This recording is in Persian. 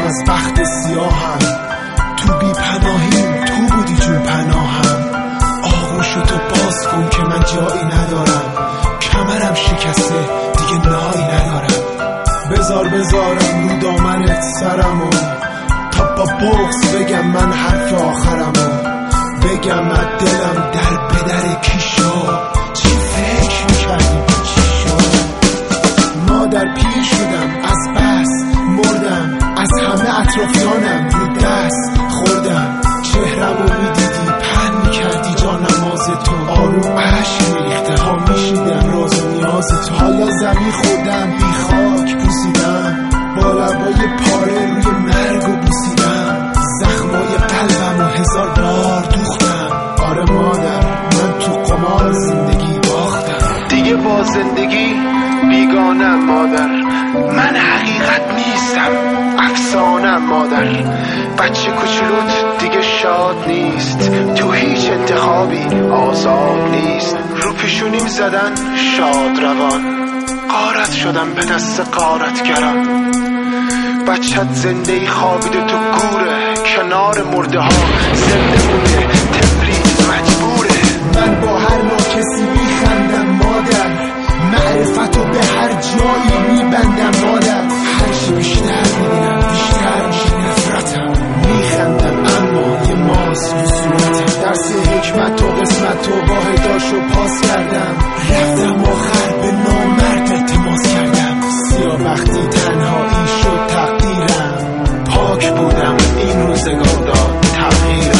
از بخت سیاهم، تو بی پناهیم تو بودی جون پناهم. آغوشو تو باز کن که من جایی ندارم، کمرم شکسته دیگه نایی ندارم. بذارم رو دامنت سرمو، تا با بغض بگم من حرف آخرمو، بگم از دلم در بدر کی شد، چی فکر میکردی چی شد. مادر پیر شدم از بس مردم، از همه اطرافیانم رو دست خوردم. چهرمو میدیدی پن میکردی جا نماز تو، آروم عشق میریخته ها میشیدم راز و نیاز تو. حالا زمین خوردم بی خاک بوسیدم، با لبای پاره روی مرگ و بوسیدم. زخمای قلبم و 1000 بار دوختم. آره مادر من تو قمار زندگی باختم، دیگه با زندگی بیگانم مادر. من حقیقت نیستم افسانم مادر. بچه کوچولوت دیگه شاد نیست، تو هیچ انتخابی آزاد نیست. رو پیشونیم زدن شاد روان، غارت شدم به دست غارتگرم. بچت زنده ای خوابیده تو گوره، کنار مرده ها زنده مونده تفرید مجبوره. من با هر ناکسی میخندم مادر، معرفتو به هر جایی میبندم مادر. هرچی بیشتر میبینم بیشتر میشه نفرتم، میخندم اما یه ماس رو صورتم. درس حکمت و قسمت و واحداشو پاس کردم، رفتم آخر به نامرد التماس کردم. سیاه وقتی تنهایی شد تقدیرم، پاک بودم این روزگار داد تغییر.